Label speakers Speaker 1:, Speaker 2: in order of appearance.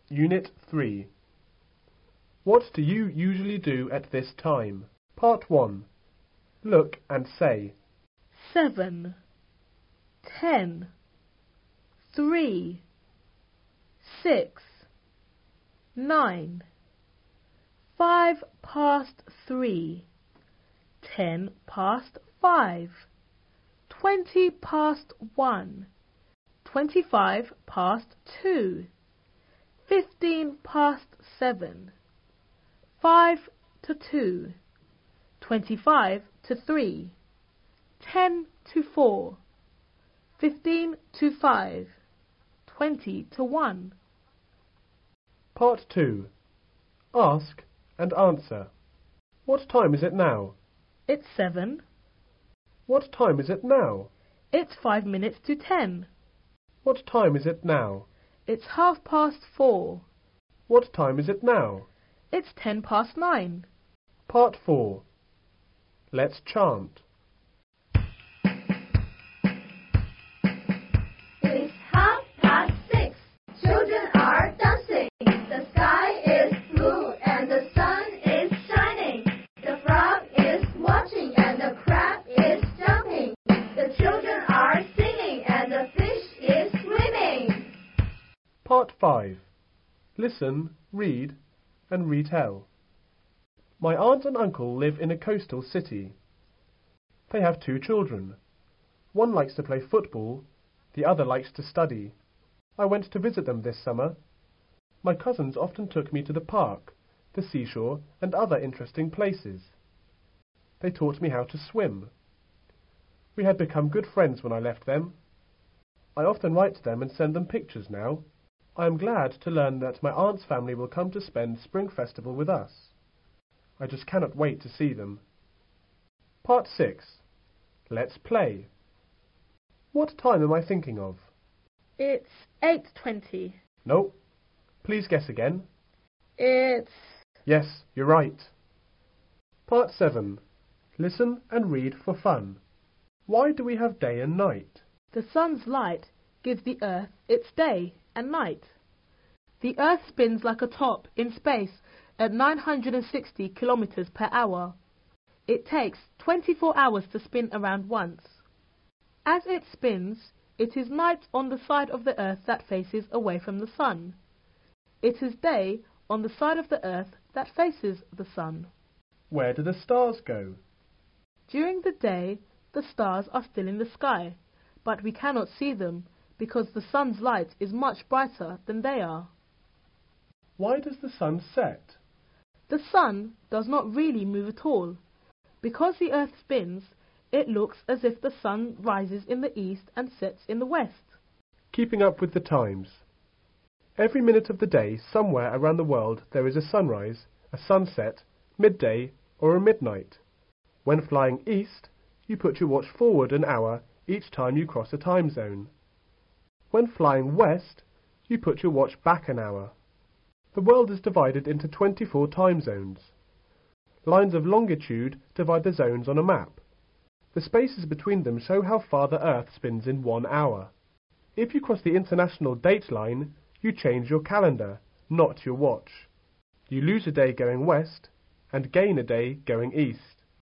Speaker 1: Unit 3. What do you usually do at this time? Part 1. Look and say.
Speaker 2: 7, 10, 3, 6, 9, 5 past 3, 10 past 5, 20 past 1, 25 past 2, 15 past 7, 5 to 2, 25 to 3, 10 to 4, 15 to 5, 20 to 1.
Speaker 1: Part 2. Ask and answer. What time is it now?
Speaker 2: It's 7.
Speaker 1: What time is it now?
Speaker 2: It's 5 minutes to 10.
Speaker 1: What time is it now?
Speaker 2: It's 4:30.
Speaker 1: What time is it now?
Speaker 2: It's 10 past 9.
Speaker 1: Part 4. Let's chant.
Speaker 3: It's 6:30. Children are dancing. The sky is blue and the sun is shining. The frog is watching and the crab is jumping. The children are singing and the fish is swimming.
Speaker 1: Part 5. Listen, read, and retell. My aunt and uncle live in a coastal city. They have 2 children. One likes to play football, the other likes to study. I went to visit them this summer. My cousins often took me to the park, the seashore, and other interesting places. They taught me how to swim. We had become good friends when I left them. I often write to them and send them pictures now. I am glad to learn that my aunt's family will come to spend Spring Festival with us. I just cannot wait to see them. Part 6. Let's play. What time am I thinking of?
Speaker 2: It's 8:20.
Speaker 1: No. Please guess again.
Speaker 2: It's...
Speaker 1: Yes, you're right. Part 7. Listen and read for fun. Why do we have day and night?
Speaker 2: The sun's light gives the earth its day and night. The earth spins like a top in space at 960 kilometers per hour. It takes 24 hours to spin around once. As it spins, it is night on the side of the earth that faces away from the sun. It is day on the side of the earth that faces the sun.
Speaker 1: Where do the stars go?
Speaker 2: During the day, the stars are still in the sky, but we cannot see them because the sun's light is much brighter than they are.
Speaker 1: Why does the sun set?
Speaker 2: The sun does not really move at all. Because the earth spins, it looks as if the sun rises in the east and sets in the west.
Speaker 1: Keeping up with the times. Every minute of the day, somewhere around the world, there is a sunrise, a sunset, midday, or a midnight. When flying east, you put your watch forward an hour each time you cross a time zone. When flying west, you put your watch back an hour. The world is divided into 24 time zones. Lines of longitude divide the zones on a map. The spaces between them show how far the Earth spins in 1 hour. If you cross the international date line, you change your calendar, not your watch. You lose a day going west and gain a day going east.